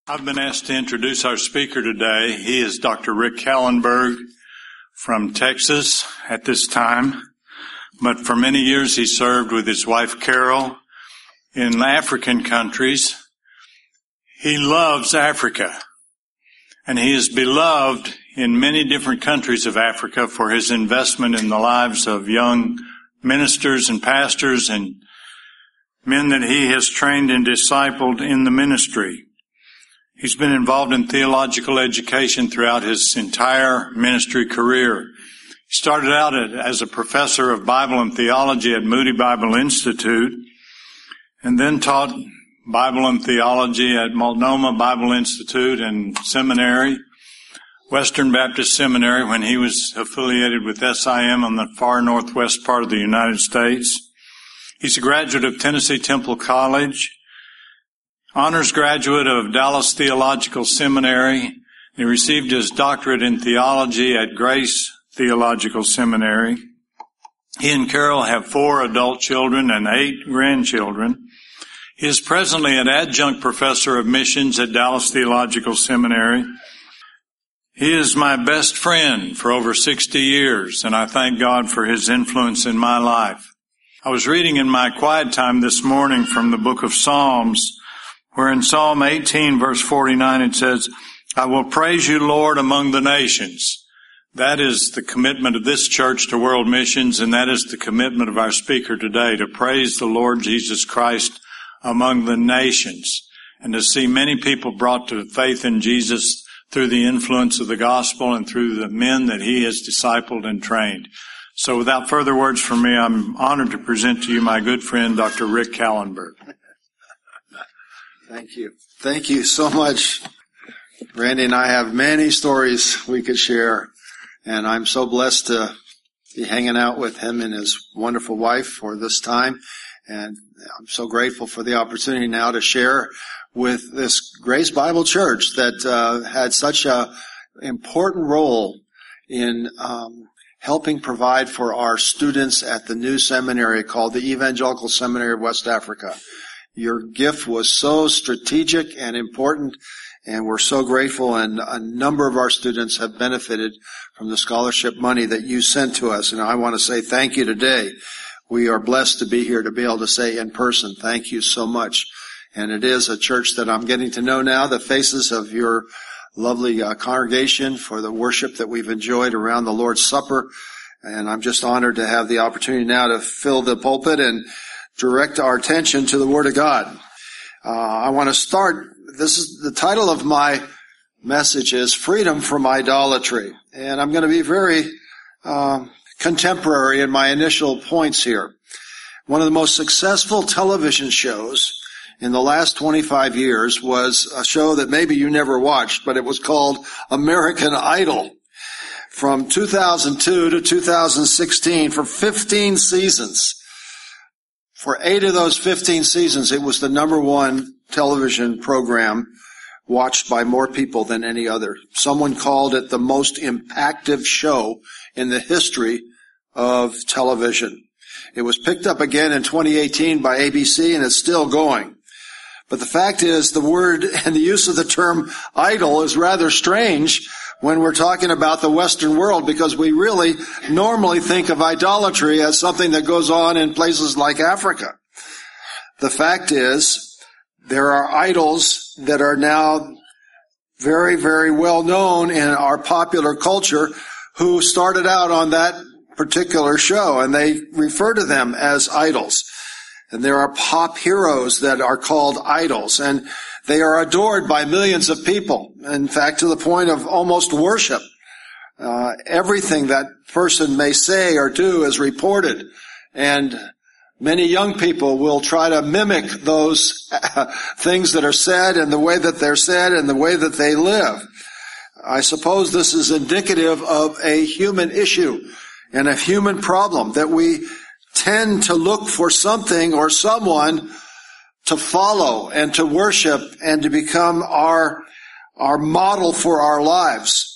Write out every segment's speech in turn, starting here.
I've been asked to introduce our speaker today. He is Dr. Rick Kallenberg from Texas at this time, but for many years he served with his wife Carol in African countries. He loves Africa, and he is beloved in many different countries of Africa for his investment in the lives of young ministers and pastors and men that he has trained and discipled in the ministry. He's been involved in theological education throughout his entire ministry career. He started out as a professor of Bible and theology at Moody Bible Institute, and then taught Bible and theology at Multnomah Bible Institute and Seminary, Western Baptist Seminary, when he was affiliated with SIM on the far northwest part of the United States. He's a graduate of Tennessee Temple College, honors graduate of Dallas Theological Seminary. He received his doctorate in theology at Grace Theological Seminary. He and Carol have 4 adult children and 8 grandchildren. He is presently an adjunct professor of missions at Dallas Theological Seminary. He is my best friend for over 60 years, and I thank God for his influence in my life. I was reading in my quiet time this morning from the book of Psalms, where in Psalm 18, verse 49, it says, "I will praise you, Lord, among the nations." That is the commitment of this church to world missions, and that is the commitment of our speaker today, to praise the Lord Jesus Christ among the nations, and to see many people brought to faith in Jesus through the influence of the gospel and through the men that he has discipled and trained. So without further words from me, I'm honored to present to you my good friend, Dr. Rick Kallenberg. Thank you. Thank you so much. Randy and I have many stories we could share, and I'm so blessed to be hanging out with him and his wonderful wife for this time, and I'm so grateful for the opportunity now to share with this Grace Bible Church that had such a important role in helping provide for our students at the new seminary called the Evangelical Seminary of West Africa. Your gift was so strategic and important, and we're so grateful, and a number of our students have benefited from the scholarship money that you sent to us, and I want to say thank you today. We are blessed to be here to be able to say in person, thank you so much. And it is a church that I'm getting to know now, the faces of your lovely congregation for the worship that we've enjoyed around the Lord's Supper, and I'm just honored to have the opportunity now to fill the pulpit and direct our attention to the Word of God. I want to start, this is the title of my message is Freedom from Idolatry. And I'm going to be very contemporary in my initial points here. One of the most successful television shows in the last 25 years was a show that maybe you never watched, but it was called American Idol. From 2002 to 2016, for 15 seasons. For 8 of those 15 seasons, it was the number 1 television program watched by more people than any other. Someone called it the most impactful show in the history of television. It was picked up again in 2018 by ABC, and it's still going. But the fact is, the word and the use of the term idol is rather strange when we're talking about the Western world, because we really normally think of idolatry as something that goes on in places like Africa. The fact is, there are idols that are now very, very well known in our popular culture who started out on that particular show, and they refer to them as idols. And there are pop heroes that are called idols, and they are adored by millions of people. In fact, to the point of almost worship. Everything that person may say or do is reported, and many young people will try to mimic those things that are said and the way that they're said and the way that they live. I suppose this is indicative of a human issue and a human problem, that we tend to look for something or someone to follow and to worship and to become our model for our lives.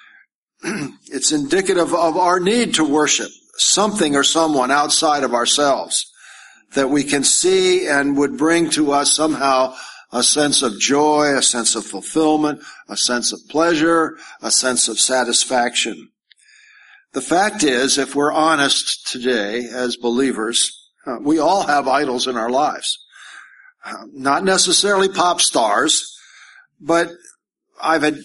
It's indicative of our need to worship something or someone outside of ourselves that we can see and would bring to us somehow a sense of joy, a sense of fulfillment, a sense of pleasure, a sense of satisfaction. The fact is, if we're honest today as believers, we all have idols in our lives. Not necessarily pop stars, but I've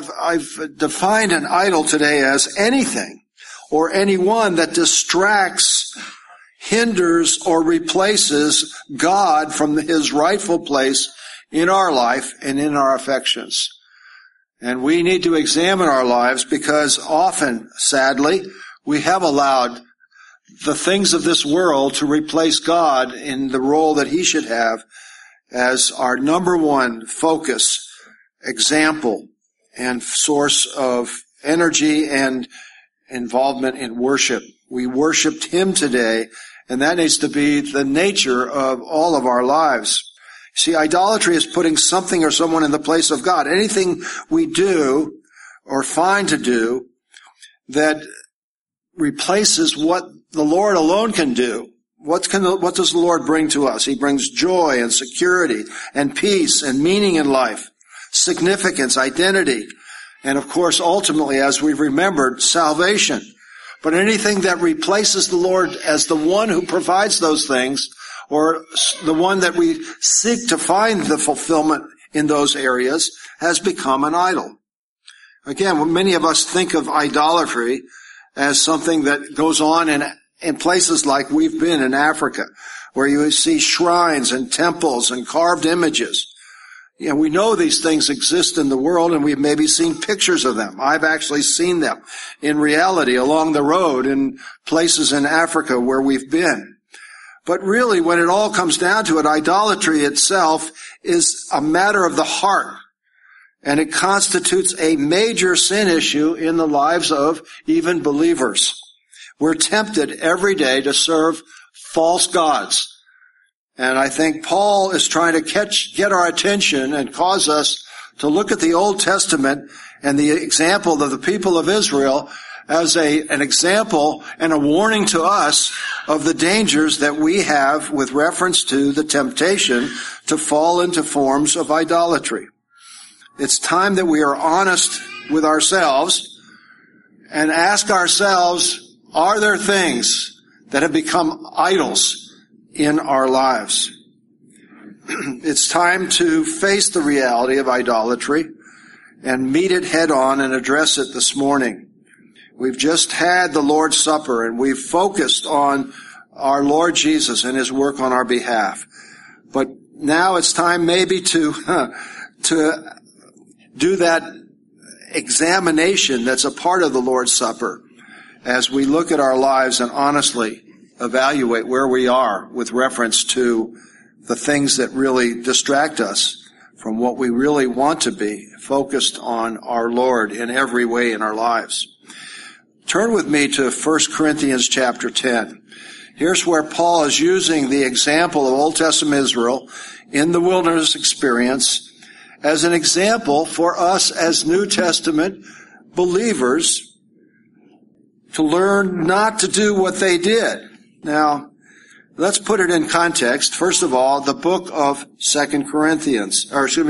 defined an idol today as anything or anyone that distracts, hinders, or replaces God from his rightful place in our life and in our affections. And we need to examine our lives because often, sadly, we have allowed the things of this world to replace God in the role that he should have as our number one focus, example, and source of energy and involvement in worship. We worshiped him today, and that needs to be the nature of all of our lives. See, idolatry is putting something or someone in the place of God. Anything we do or find to do that replaces what the Lord alone can do. What does the Lord bring to us? He brings joy and security and peace and meaning in life, significance, identity, and of course, ultimately, as we've remembered, salvation. But anything that replaces the Lord as the one who provides those things, or the one that we seek to find the fulfillment in those areas, has become an idol. Again, many of us think of idolatry as something that goes on in places like we've been in Africa, where you see shrines and temples and carved images. You know, we know these things exist in the world, and we've maybe seen pictures of them. I've actually seen them in reality along the road in places in Africa where we've been. But really, when it all comes down to it, idolatry itself is a matter of the heart. And it constitutes a major sin issue in the lives of even believers. We're tempted every day to serve false gods. And I think Paul is trying to get our attention and cause us to look at the Old Testament and the example of the people of Israel as an example and a warning to us of the dangers that we have with reference to the temptation to fall into forms of idolatry. It's time that we are honest with ourselves and ask ourselves, are there things that have become idols in our lives? It's time to face the reality of idolatry and meet it head on and address it this morning. We've just had the Lord's Supper, and we've focused on our Lord Jesus and his work on our behalf. But now it's time maybe to do that examination that's a part of the Lord's Supper as we look at our lives and honestly evaluate where we are with reference to the things that really distract us from what we really want to be, focused on our Lord in every way in our lives. Turn with me to 1 Corinthians chapter 10. Here's where Paul is using the example of Old Testament Israel in the wilderness experience as an example for us as New Testament believers to learn not to do what they did. Now, let's put it in context. First of all, the book of 1 Corinthians.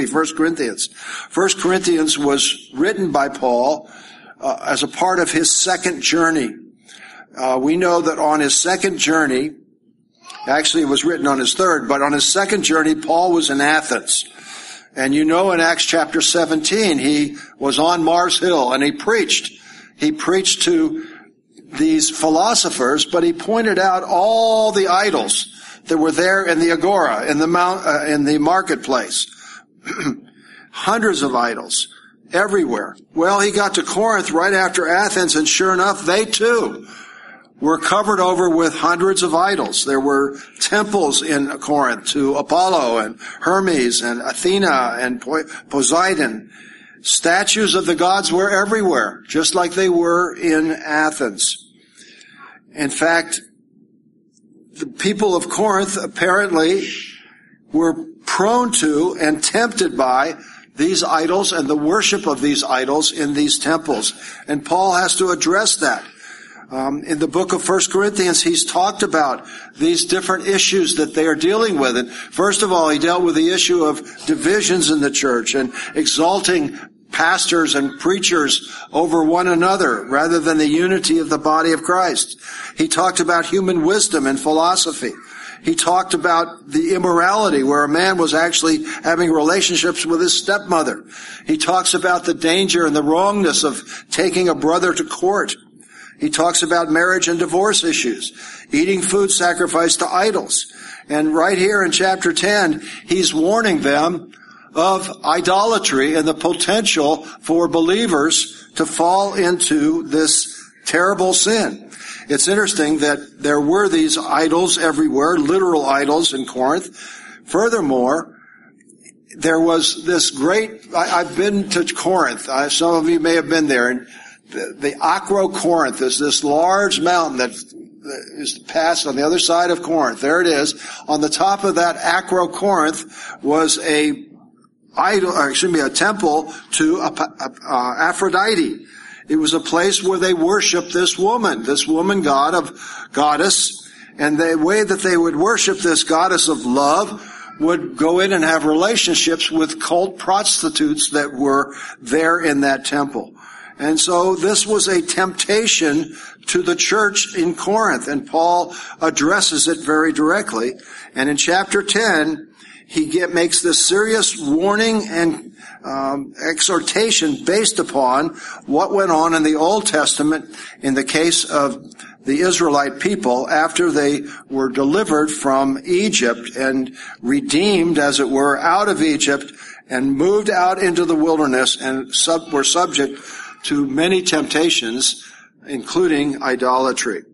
1 Corinthians was written by Paul as a part of his second journey. We know that on his second journey, actually it was written on his third, but on his second journey, Paul was in Athens. And you know in Acts chapter 17, he was on Mars Hill and he preached. He preached to these philosophers, but he pointed out all the idols that were there in the agora, in the marketplace. Hundreds of idols everywhere. Well, he got to Corinth right after Athens, and sure enough, they too were covered over with hundreds of idols. There were temples in Corinth to Apollo and Hermes and Athena and Poseidon. Statues of the gods were everywhere, just like they were in Athens. In fact, the people of Corinth apparently were prone to and tempted by these idols and the worship of these idols in these temples. And Paul has to address that. In the book of 1 Corinthians, he's talked about these different issues that they are dealing with. And first of all, he dealt with the issue of divisions in the church and exalting pastors and preachers over one another rather than the unity of the body of Christ. He talked about human wisdom and philosophy. He talked about the immorality where a man was actually having relationships with his stepmother. He talks about the danger and the wrongness of taking a brother to court. He talks about marriage and divorce issues, eating food sacrificed to idols. And right here in chapter 10, he's warning them of idolatry and the potential for believers to fall into this terrible sin. It's interesting that there were these idols everywhere, literal idols in Corinth. Furthermore, there was this great, I've been to Corinth. Some of you may have been there. And the Acrocorinth is this large mountain that is passed on the other side of Corinth. There it is. On the top of that Acrocorinth was a temple to Aphrodite. It was a place where they worshiped this woman goddess, and the way that they would worship this goddess of love would go in and have relationships with cult prostitutes that were there in that temple. And so this was a temptation to the church in Corinth, and Paul addresses it very directly. And in chapter 10, he makes this serious warning and exhortation based upon what went on in the Old Testament in the case of the Israelite people after they were delivered from Egypt and redeemed, as it were, out of Egypt and moved out into the wilderness and were subject to many temptations, including idolatry.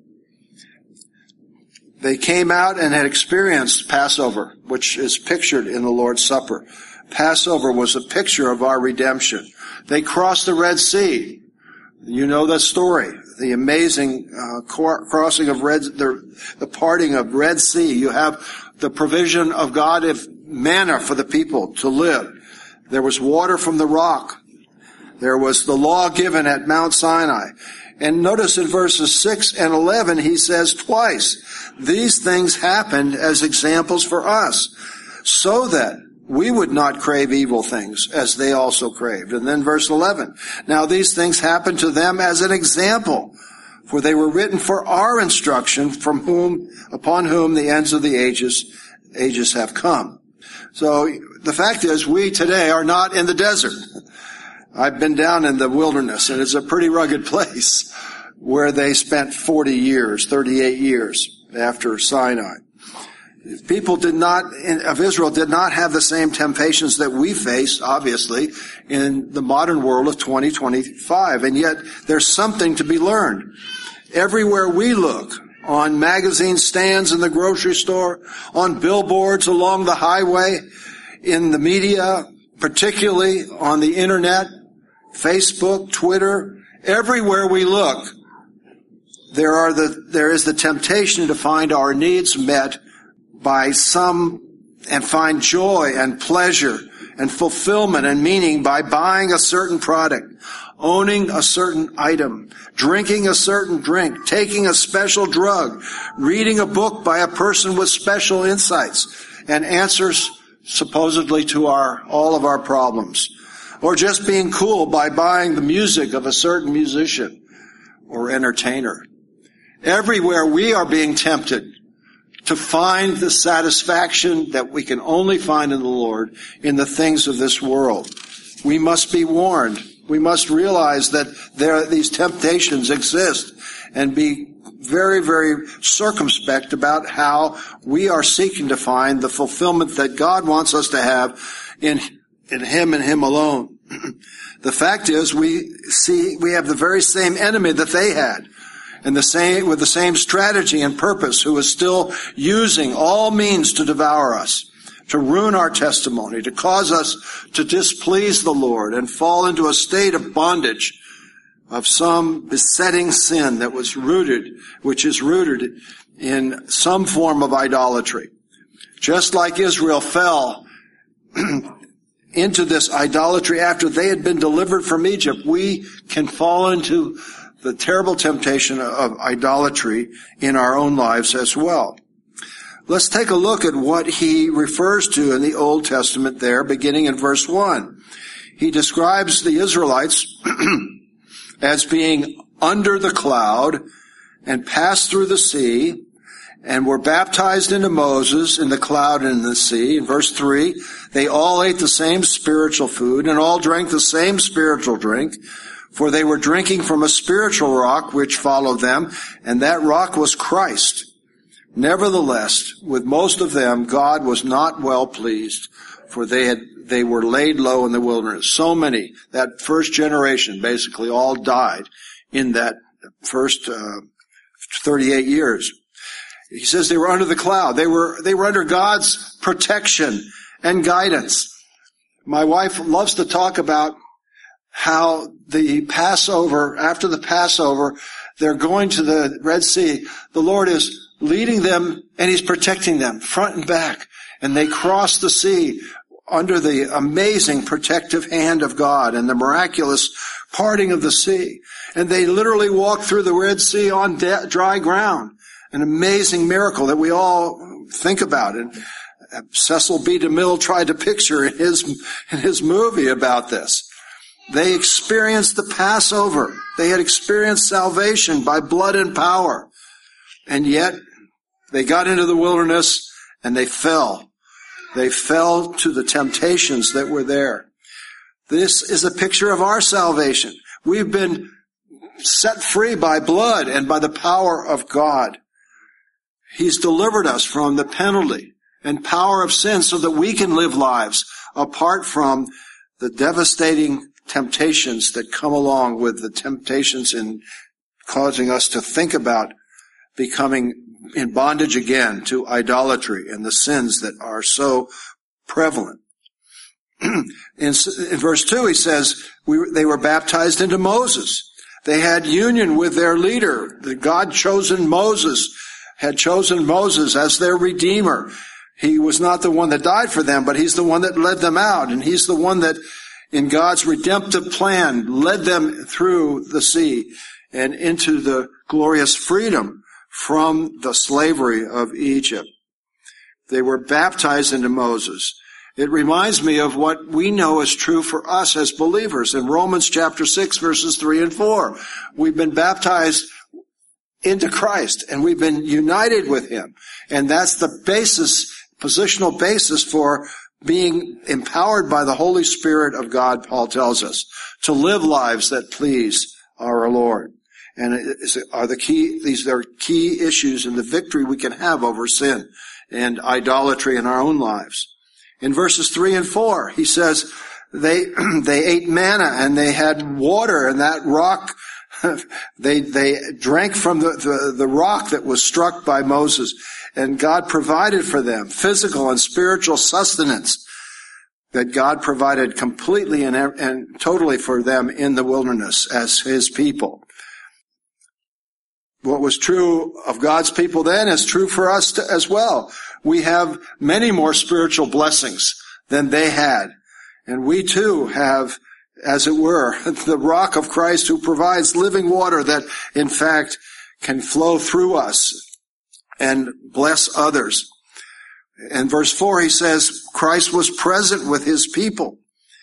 They came out and had experienced Passover, which is pictured in the Lord's Supper. Passover was a picture of our redemption. They crossed the Red Sea. You know that story. The amazing crossing of the parting of Red Sea. You have the provision of God of manna for the people to live. There was water from the rock. There was the law given at Mount Sinai. And notice in verses 6 and 11, he says twice, these things happened as examples for us, so that we would not crave evil things as they also craved. And then verse 11, now these things happened to them as an example, for they were written for our instruction, upon whom the ends of the ages have come. So the fact is, we today are not in the desert. I've been down in the wilderness, and it's a pretty rugged place where they spent 38 years after Sinai. People of Israel did not have the same temptations that we face, obviously, in the modern world of 2025. And yet, there's something to be learned. Everywhere we look, on magazine stands in the grocery store, on billboards along the highway, in the media, particularly on the internet, Facebook, Twitter, everywhere we look, there is the temptation to find our needs met by and find joy and pleasure and fulfillment and meaning by buying a certain product, owning a certain item, drinking a certain drink, taking a special drug, reading a book by a person with special insights and answers supposedly to all of our problems, or just being cool by buying the music of a certain musician or entertainer. Everywhere we are being tempted to find the satisfaction that we can only find in the Lord in the things of this world. We must be warned. We must realize that these temptations exist and be very, very circumspect about how we are seeking to find the fulfillment that God wants us to have in Him and Him alone. The fact is, we have the very same enemy that they had, and with the same strategy and purpose, who is still using all means to devour us, to ruin our testimony, to cause us to displease the Lord and fall into a state of bondage of some besetting sin which is rooted in some form of idolatry. Just like Israel fell into this idolatry after they had been delivered from Egypt, we can fall into the terrible temptation of idolatry in our own lives as well. Let's take a look at what he refers to in the Old Testament there, beginning in verse 1. He describes the Israelites as being under the cloud and passed through the sea and were baptized into Moses in the cloud and in the sea. In verse 3, they all ate the same spiritual food and all drank the same spiritual drink, for they were drinking from a spiritual rock which followed them, and that rock was Christ. Nevertheless, with most of them, God was not well pleased, for they were laid low in the wilderness. So many, that first generation basically all died in that first 38 years. He says they were under the cloud. They were under God's protection and guidance. My wife loves to talk about how the Passover, after the Passover, they're going to the Red Sea. The Lord is leading them and He's protecting them front and back. And they cross the sea under the amazing protective hand of God and the miraculous parting of the sea. And they literally walk through the Red Sea on dry ground. An amazing miracle that we all think about. And Cecil B. DeMille tried to picture in his movie about this. They experienced the Passover. They had experienced salvation by blood and power. And yet, they got into the wilderness and they fell. They fell to the temptations that were there. This is a picture of our salvation. We've been set free by blood and by the power of God. He's delivered us from the penalty and power of sin so that we can live lives apart from the devastating temptations that come along with the temptations in causing us to think about becoming in bondage again to idolatry and the sins that are so prevalent. In verse 2 he says they were baptized into Moses. They had union with their leader. The God-chosen Moses had chosen Moses as their redeemer. He was not the one that died for them, but he's the one that led them out. And he's the one that, in God's redemptive plan, led them through the sea and into the glorious freedom from the slavery of Egypt. They were baptized into Moses. It reminds me of what we know is true for us as believers. In Romans chapter 6, verses 3 and 4, we've been baptized into Christ, and we've been united with Him. And that's the basis, positional basis for being empowered by the Holy Spirit of God, Paul tells us, to live lives that please our Lord. And these are key issues in the victory we can have over sin and idolatry in our own lives. In verses 3 and 4, he says, they ate manna and they had water, and that rock, they drank from the rock that was struck by Moses, and God provided for them physical and spiritual sustenance that God provided completely and totally for them in the wilderness as His people. What was true of God's people then is true for us as well. We have many more spiritual blessings than they had. And we too have, as it were, the rock of Christ who provides living water that, in fact, can flow through us and bless others. In verse 4, he says, Christ was present with His people.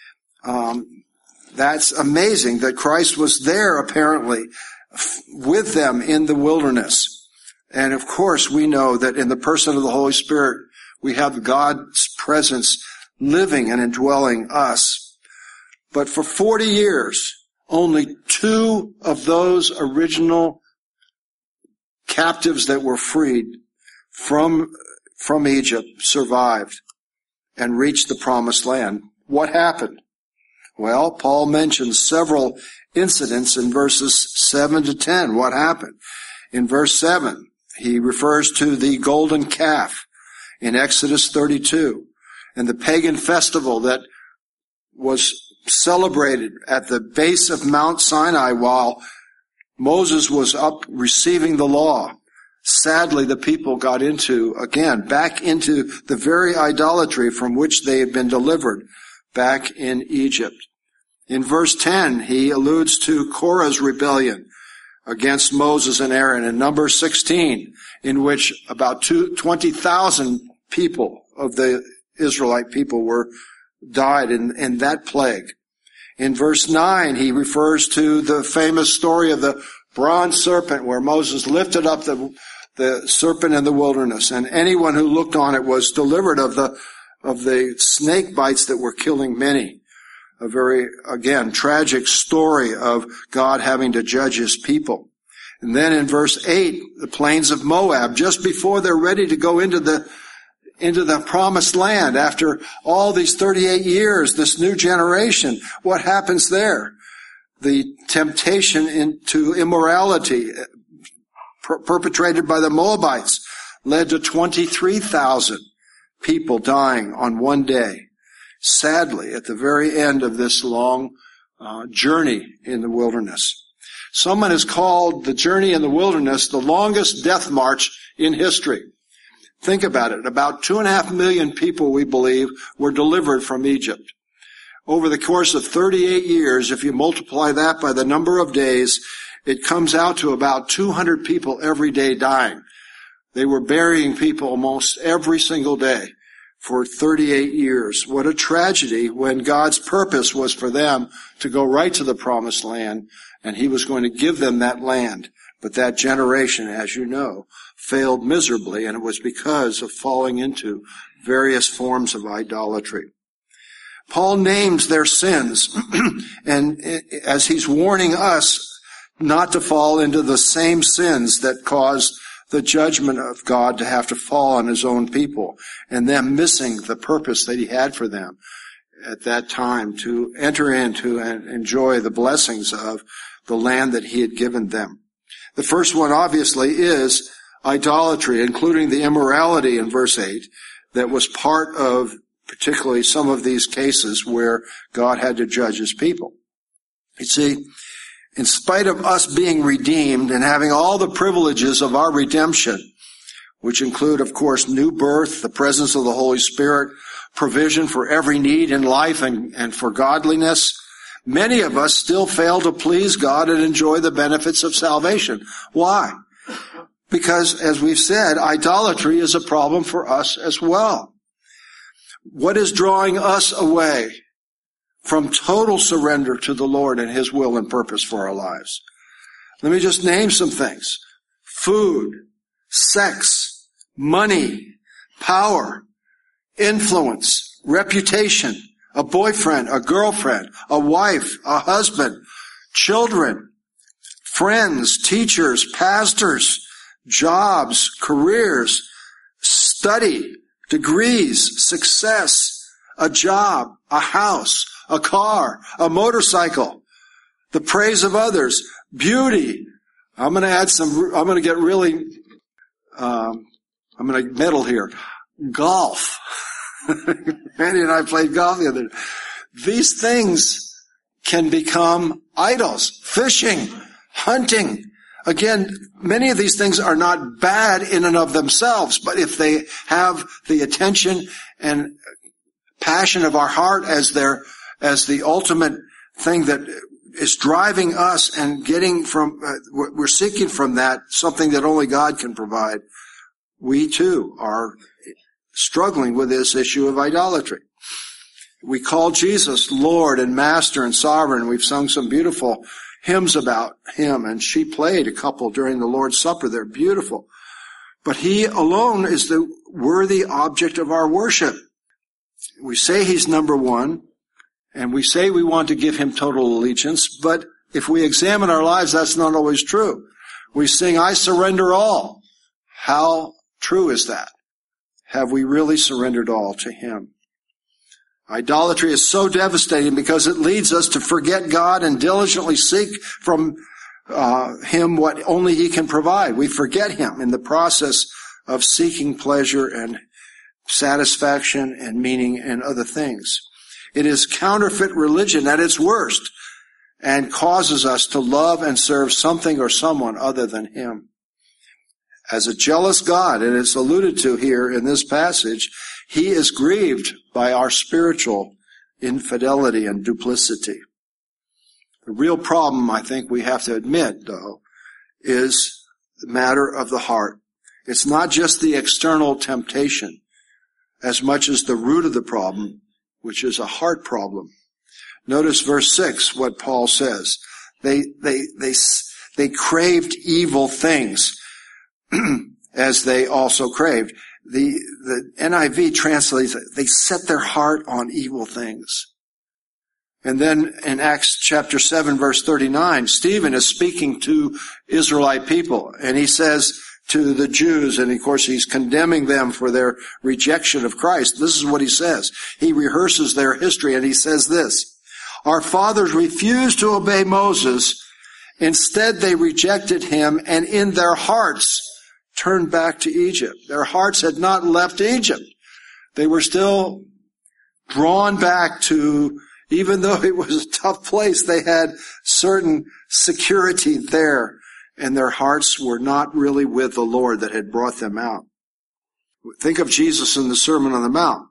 That's amazing that Christ was there, apparently, with them in the wilderness. And of course, we know that in the person of the Holy Spirit, we have God's presence living and indwelling us. But for 40 years, only 2 of those original captives that were freed from Egypt survived and reached the promised land. What happened? Well, Paul mentions several incidents in verses 7 to 10. What happened? In verse 7, he refers to the golden calf in Exodus 32 and the pagan festival that was celebrated at the base of Mount Sinai while Moses was up receiving the law. Sadly, the people got back into the very idolatry from which they had been delivered back in Egypt. In verse 10, he alludes to Korah's rebellion against Moses and Aaron, and Numbers 16, in which about 20,000 people of the Israelite people died in that plague. In verse 9, he refers to the famous story of the bronze serpent, where Moses lifted up the serpent in the wilderness, and anyone who looked on it was delivered of the snake bites that were killing many. A very, again, tragic story of God having to judge his people. And then in verse 8, the plains of Moab, just before they're ready to go into the promised land, after all these 38 years, this new generation, what happens there? The temptation into immorality perpetrated by the Moabites led to 23,000 people dying on one day. Sadly, at the very end of this long journey in the wilderness. Someone has called the journey in the wilderness the longest death march in history. Think about it. About 2.5 million people, we believe, were delivered from Egypt. Over the course of 38 years, if you multiply that by the number of days, it comes out to about 200 people every day dying. They were burying people almost every single day for 38 years. What a tragedy, when God's purpose was for them to go right to the promised land, and he was going to give them that land. But that generation, as you know, failed miserably, and it was because of falling into various forms of idolatry. Paul names their sins, and as he's warning us not to fall into the same sins that caused the judgment of God to have to fall on his own people, and them missing the purpose that he had for them at that time to enter into and enjoy the blessings of the land that he had given them. The first one, obviously, is idolatry, including the immorality in verse 8 that was part of particularly some of these cases where God had to judge his people. You see, in spite of us being redeemed and having all the privileges of our redemption, which include, of course, new birth, the presence of the Holy Spirit, provision for every need in life and for godliness, many of us still fail to please God and enjoy the benefits of salvation. Why? Because, as we've said, idolatry is a problem for us as well. What is drawing us away from total surrender to the Lord and his will and purpose for our lives? Let me just name some things. Food, sex, money, power, influence, reputation, a boyfriend, a girlfriend, a wife, a husband, children, friends, teachers, pastors, jobs, careers, study, degrees, success, a job, a house, a car, a motorcycle, the praise of others, beauty. I'm going to get really, I'm going to meddle here. Golf. Randy and I played golf the other day. These things can become idols. Fishing, hunting. Again, many of these things are not bad in and of themselves, but if they have the attention and passion of our heart as the ultimate thing that is driving us and getting from, we're seeking from that something that only God can provide, we too are struggling with this issue of idolatry. We call Jesus Lord and Master and Sovereign. We've sung some beautiful hymns about him, and she played a couple during the Lord's Supper. They're beautiful. But he alone is the worthy object of our worship. We say he's number one, and we say we want to give him total allegiance, but if we examine our lives, that's not always true. We sing, I surrender all. How true is that? Have we really surrendered all to him? Idolatry is so devastating because it leads us to forget God and diligently seek from him what only he can provide. We forget him in the process of seeking pleasure and satisfaction and meaning and other things. It is counterfeit religion at its worst and causes us to love and serve something or someone other than him. As a jealous God, and it's alluded to here in this passage, he is grieved by our spiritual infidelity and duplicity. The real problem, I think we have to admit, though, is the matter of the heart. It's not just the external temptation as much as the root of the problem, which is a heart problem. Notice verse 6, what Paul says. They craved evil things as they also craved. The NIV translates it, they set their heart on evil things. And then in Acts chapter 7 verse 39, Stephen is speaking to Israelite people, and he says to the Jews, and of course he's condemning them for their rejection of Christ. This is what he says. He rehearses their history, and he says this: our fathers refused to obey Moses. Instead, they rejected him, and in their hearts turned back to Egypt. Their hearts had not left Egypt. They were still drawn back to, even though it was a tough place, they had certain security there, and their hearts were not really with the Lord that had brought them out. Think of Jesus in the Sermon on the Mount,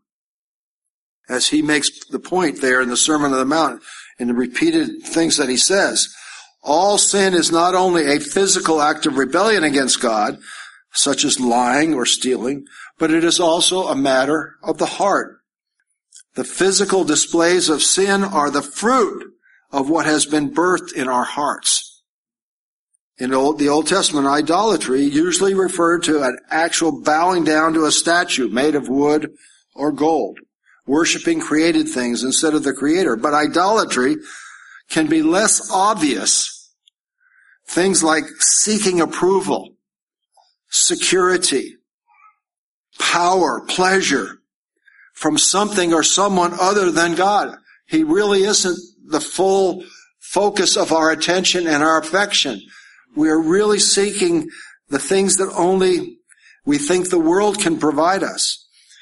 as he makes the point there in the Sermon on the Mount, in the repeated things that he says. All sin is not only a physical act of rebellion against God, such as lying or stealing, but it is also a matter of the heart. The physical displays of sin are the fruit of what has been birthed in our hearts. In the Old Testament, idolatry usually referred to an actual bowing down to a statue made of wood or gold, worshiping created things instead of the Creator. But idolatry can be less obvious. Things like seeking approval, security, power, pleasure from something or someone other than God. He really isn't the full focus of our attention and our affection. We are really seeking the things that only we think the world can provide us.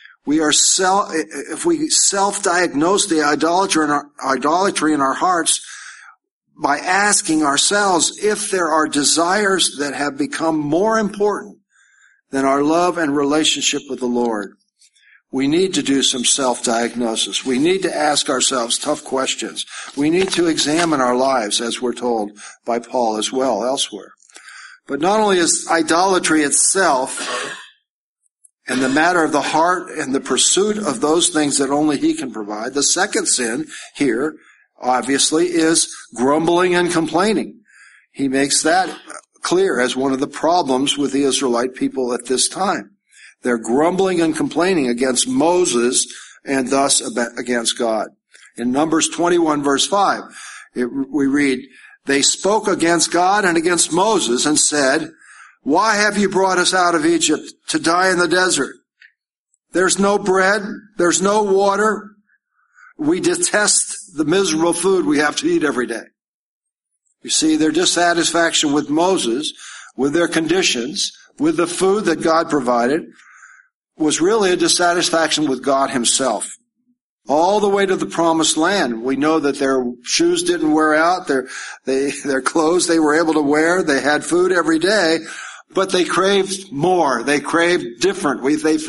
If we self-diagnose the idolatry in our hearts by asking ourselves if there are desires that have become more important than our love and relationship with the Lord, we need to do some self-diagnosis. We need to ask ourselves tough questions. We need to examine our lives, as we're told by Paul as well elsewhere. But not only is idolatry itself and the matter of the heart and the pursuit of those things that only he can provide, the second sin here, obviously, is grumbling and complaining. He makes that clear as one of the problems with the Israelite people at this time. They're grumbling and complaining against Moses and thus against God. In Numbers 21 verse 5, we read, they spoke against God and against Moses and said, why have you brought us out of Egypt to die in the desert? There's no bread, there's no water. We detest the miserable food we have to eat every day. You see, their dissatisfaction with Moses, with their conditions, with the food that God provided, was really a dissatisfaction with God himself. All the way to the promised land, we know that their shoes didn't wear out, their clothes they were able to wear, they had food every day, but they craved more, they craved different.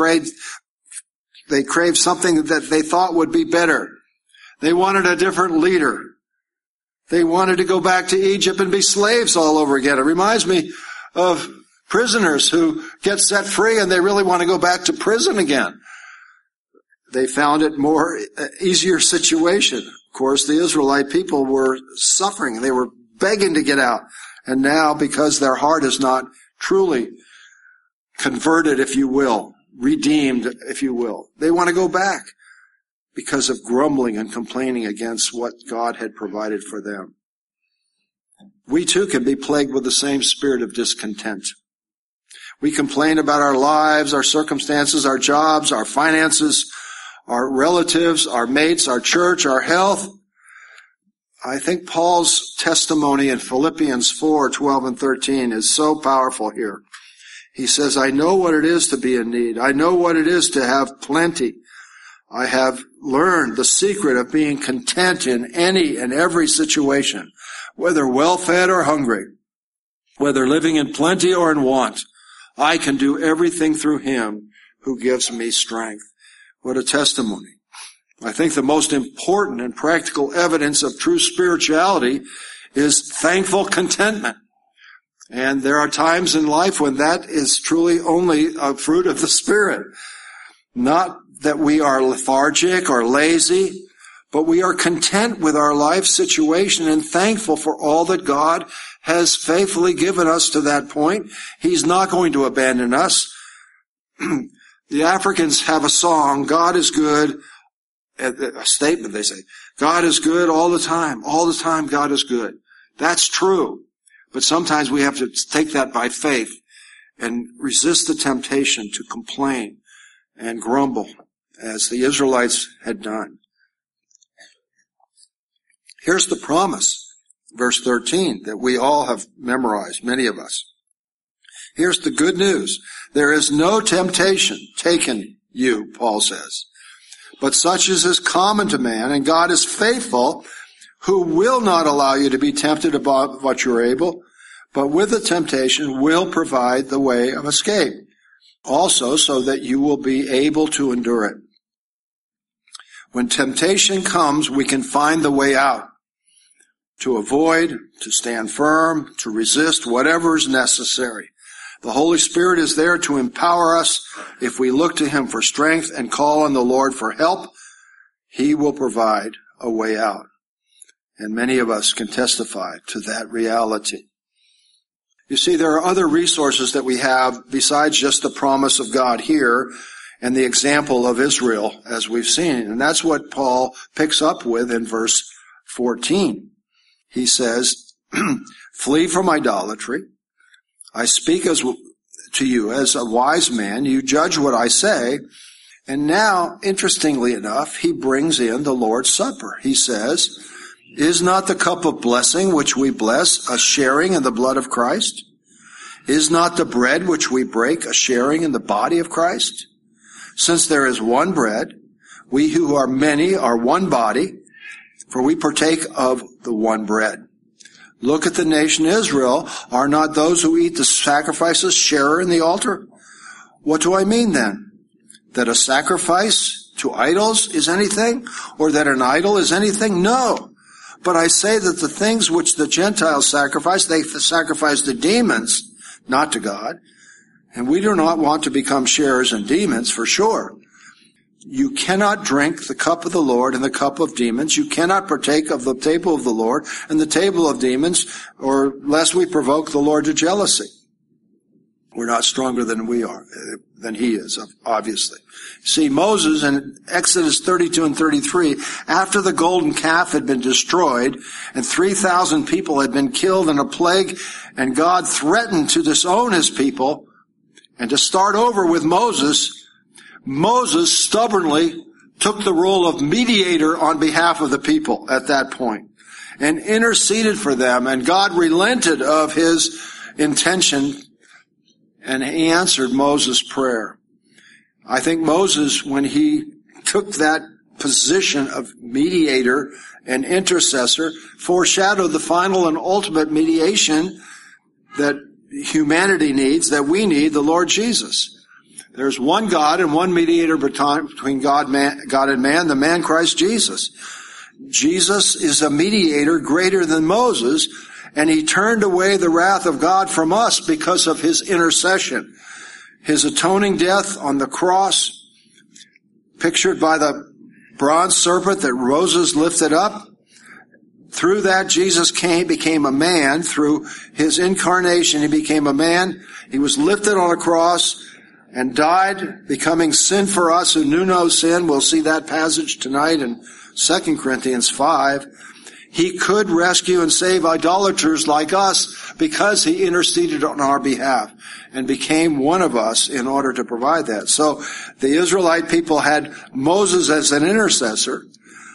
They craved something that they thought would be better. They wanted a different leader. They wanted to go back to Egypt and be slaves all over again. It reminds me of prisoners who get set free and they really want to go back to prison again. They found it easier situation. Of course, the Israelite people were suffering. They were begging to get out. And now, because their heart is not truly converted, if you will, redeemed, if you will, they want to go back because of grumbling and complaining against what God had provided for them. We too can be plagued with the same spirit of discontent. We complain about our lives, our circumstances, our jobs, our finances, our relatives, our mates, our church, our health. I think Paul's testimony in Philippians 4:12 and 13 is so powerful here. He says, I know what it is to be in need. I know what it is to have plenty. I have learned the secret of being content in any and every situation, whether well-fed or hungry, whether living in plenty or in want. I can do everything through him who gives me strength. What a testimony. I think the most important and practical evidence of true spirituality is thankful contentment. And there are times in life when that is truly only a fruit of the Spirit. Not that we are lethargic or lazy, but we are content with our life situation and thankful for all that God has faithfully given us to that point. He's not going to abandon us. The Africans have a song, God is good, a statement they say, God is good all the time God is good. That's true. But sometimes we have to take that by faith and resist the temptation to complain and grumble as the Israelites had done. Here's the promise, verse 13, that we all have memorized, many of us. Here's the good news. There is no temptation taken you, Paul says, but such as is common to man, and God is faithful, who will not allow you to be tempted above what you're able, but with the temptation will provide the way of escape, also so that you will be able to endure it. When temptation comes, we can find the way out, to avoid, to stand firm, to resist whatever is necessary. The Holy Spirit is there to empower us. If we look to Him for strength and call on the Lord for help, He will provide a way out. And many of us can testify to that reality. You see, there are other resources that we have besides just the promise of God here and the example of Israel, as we've seen. And that's what Paul picks up with in verse 14. He says, flee from idolatry. I speak to you as a wise man. You judge what I say. And now, interestingly enough, he brings in the Lord's Supper. He says, is not the cup of blessing which we bless a sharing in the blood of Christ? Is not the bread which we break a sharing in the body of Christ? Since there is one bread, we who are many are one body, for we partake of the one bread. Look at the nation Israel. Are not those who eat the sacrifices sharer in the altar? What do I mean then? That a sacrifice to idols is anything? Or that an idol is anything? No. But I say that the things which the Gentiles sacrifice, they sacrifice to demons, not to God. And we do not want to become sharers in demons, for sure. You cannot drink the cup of the Lord and the cup of demons. You cannot partake of the table of the Lord and the table of demons, or lest we provoke the Lord to jealousy. We're not stronger than he is, obviously. See, Moses in Exodus 32 and 33, after the golden calf had been destroyed and 3,000 people had been killed in a plague, and God threatened to disown his people and to start over with Moses stubbornly took the role of mediator on behalf of the people at that point and interceded for them, and God relented of his intention, and he answered Moses' prayer. I think Moses, when he took that position of mediator and intercessor, foreshadowed the final and ultimate mediation that humanity needs, that we need, the Lord Jesus. There's one God and one mediator between God and man, the man Christ Jesus. Jesus is a mediator greater than Moses, and he turned away the wrath of God from us because of his intercession. His atoning death on the cross, pictured by the bronze serpent that Moses lifted up. Through that, Jesus became a man. Through his incarnation, he became a man. He was lifted on a cross and died, becoming sin for us who knew no sin. We'll see that passage tonight in 2 Corinthians 5. He could rescue and save idolaters like us because he interceded on our behalf and became one of us in order to provide that. So the Israelite people had Moses as an intercessor,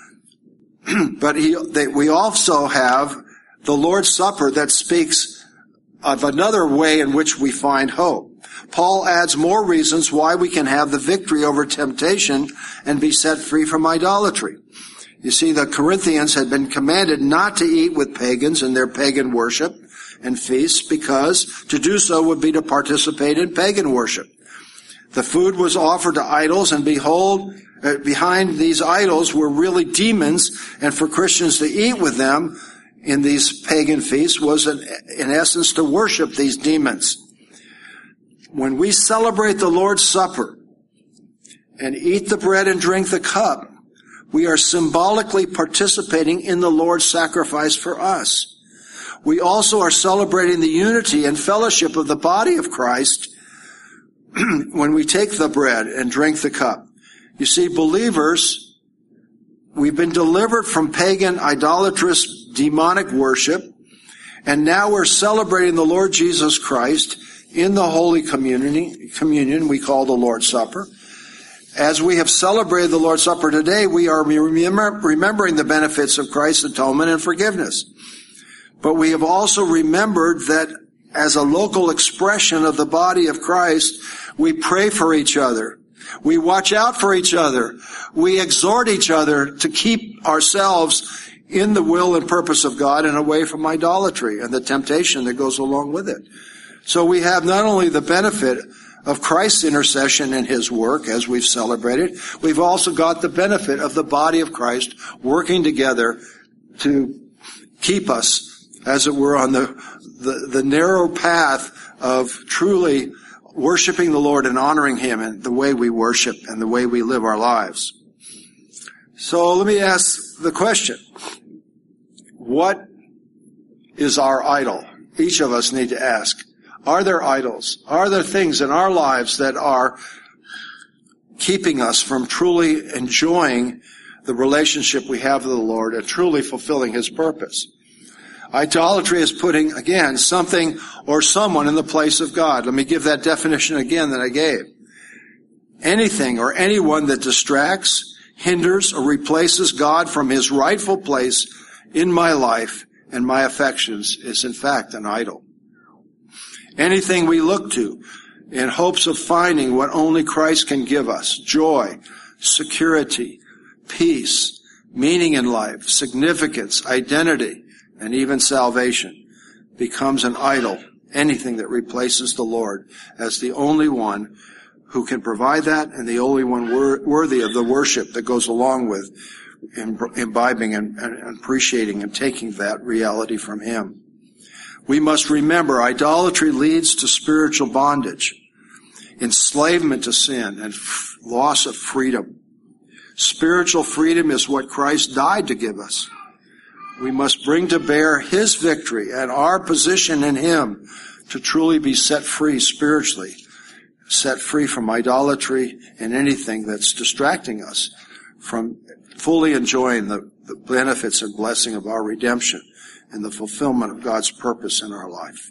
but we also have the Lord's Supper that speaks of another way in which we find hope. Paul adds more reasons why we can have the victory over temptation and be set free from idolatry. You see, the Corinthians had been commanded not to eat with pagans in their pagan worship and feasts, because to do so would be to participate in pagan worship. The food was offered to idols, and behold, behind these idols were really demons, and for Christians to eat with them in these pagan feasts was in essence to worship these demons. When we celebrate the Lord's Supper and eat the bread and drink the cup, we are symbolically participating in the Lord's sacrifice for us. We also are celebrating the unity and fellowship of the body of Christ when we take the bread and drink the cup. You see, believers, we've been delivered from pagan, idolatrous, demonic worship, and now we're celebrating the Lord Jesus Christ in the Holy Communion we call the Lord's Supper. As we have celebrated the Lord's Supper today, we are remembering the benefits of Christ's atonement and forgiveness. But we have also remembered that as a local expression of the body of Christ, we pray for each other. We watch out for each other. We exhort each other to keep ourselves in the will and purpose of God and away from idolatry and the temptation that goes along with it. So we have not only the benefit of Christ's intercession and his work as we've celebrated, we've also got the benefit of the body of Christ working together to keep us, as it were, on the narrow path of truly worshiping the Lord and honoring him in the way we worship and the way we live our lives. So let me ask the question, what is our idol? Each of us need to ask. Are there idols? Are there things in our lives that are keeping us from truly enjoying the relationship we have with the Lord and truly fulfilling his purpose? Idolatry is putting, again, something or someone in the place of God. Let me give that definition again that I gave. Anything or anyone that distracts, hinders, or replaces God from his rightful place in my life and my affections is in fact an idol. Anything we look to in hopes of finding what only Christ can give us, joy, security, peace, meaning in life, significance, identity, and even salvation, becomes an idol. Anything that replaces the Lord as the only one who can provide that and the only one worthy of the worship that goes along with imbibing and appreciating and taking that reality from him. We must remember idolatry leads to spiritual bondage, enslavement to sin, and loss of freedom. Spiritual freedom is what Christ died to give us. We must bring to bear his victory and our position in him to truly be set free spiritually, set free from idolatry and anything that's distracting us from fully enjoying the benefits and blessing of our redemption and the fulfillment of God's purpose in our life.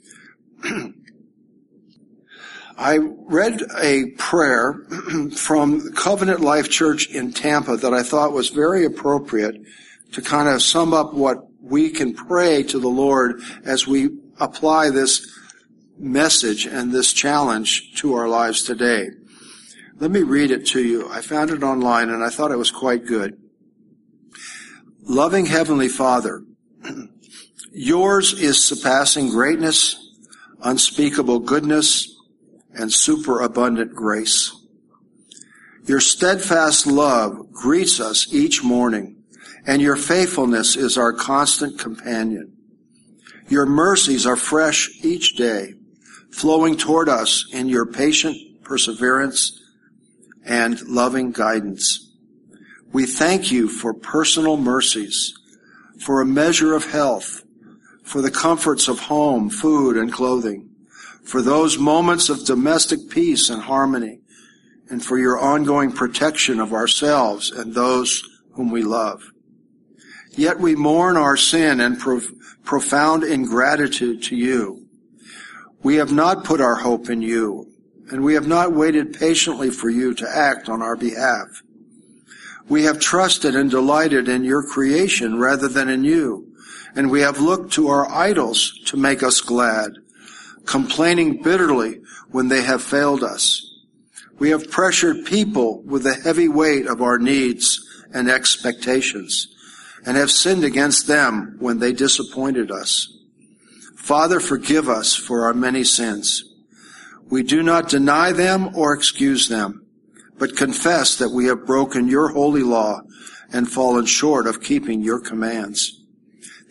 I read a prayer from Covenant Life Church in Tampa that I thought was very appropriate to kind of sum up what we can pray to the Lord as we apply this message and this challenge to our lives today. Let me read it to you. I found it online and I thought it was quite good. Loving Heavenly Father, yours is surpassing greatness, unspeakable goodness, and superabundant grace. Your steadfast love greets us each morning, and your faithfulness is our constant companion. Your mercies are fresh each day, flowing toward us in your patient perseverance and loving guidance. We thank you for personal mercies, for a measure of health, for the comforts of home, food, and clothing, for those moments of domestic peace and harmony, and for your ongoing protection of ourselves and those whom we love. Yet we mourn our sin and profound ingratitude to you. We have not put our hope in you, and we have not waited patiently for you to act on our behalf. We have trusted and delighted in your creation rather than in you, and we have looked to our idols to make us glad, complaining bitterly when they have failed us. We have pressured people with the heavy weight of our needs and expectations, and have sinned against them when they disappointed us. Father, forgive us for our many sins. We do not deny them or excuse them, but confess that we have broken your holy law and fallen short of keeping your commands.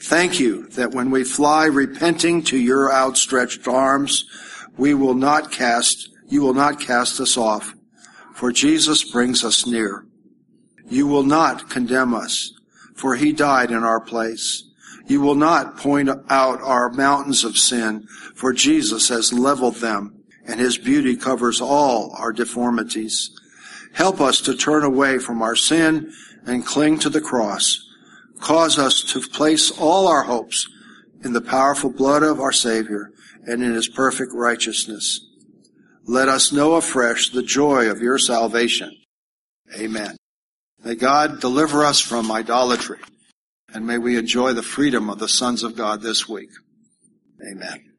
Thank you that when we fly repenting to your outstretched arms, you will not cast us off, for Jesus brings us near. You will not condemn us, for he died in our place. You will not point out our mountains of sin, for Jesus has leveled them, and his beauty covers all our deformities. Help us to turn away from our sin and cling to the cross. Cause us to place all our hopes in the powerful blood of our Savior and in his perfect righteousness. Let us know afresh the joy of your salvation. Amen. May God deliver us from idolatry, and may we enjoy the freedom of the sons of God this week. Amen.